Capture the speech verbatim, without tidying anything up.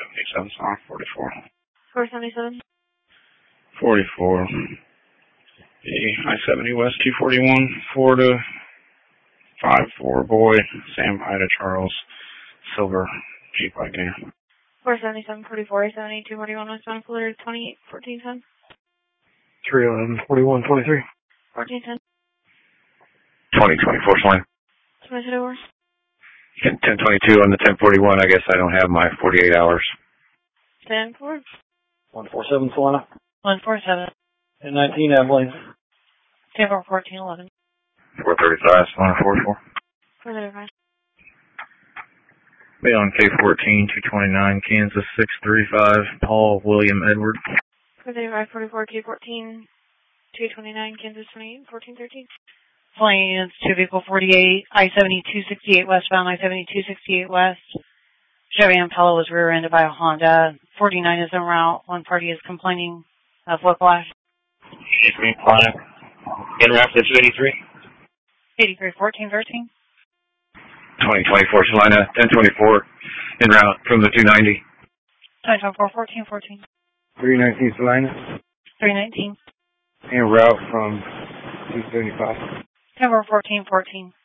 seventy-seven, sorry, forty-four. four seventy-seven. forty-four. The I seventy West two forty-one, Florida, five four boy, Sam Ida Charles, silver, Jeep Wagoneer. four seventy-seven, forty-four, I seventy, two forty-one, westbound, Florida, twenty-eight, fourteen ten. three eleven, forty-one, twenty-three. fourteen ten. twenty twenty-four, Selena. Switch it over. ten twenty-two on the ten forty-one, I guess I don't have my forty-eight hours. ten four. one four seven, Solana. one four seven. ten nineteen, Abilene. ten four, fourteen eleven. four thirty-five, Solana, forty-four. four thirty-five. Be on K fourteen, two twenty-nine, Kansas, six three five, Paul William Edward. four thirty-five, forty-four, K fourteen, two twenty-nine, Kansas, twenty-eight, fourteen thirteen. Plains, two vehicle forty-eight, I seventy, two sixty-eight westbound, I seventy, two sixty-eight west. Chevy Impala was rear-ended by a Honda. forty-nine is en route. One party is complaining of whiplash. eighty-three, Planet. En route to two eighty-three. eighty-three, fourteen thirteen. twenty twenty-four, Salina, ten twenty-four, en route from the two ninety. twenty twenty-four, fourteen fourteen. three nineteen, Salina. three nineteen. En route from two seventy-five. ten four, fourteen fourteen.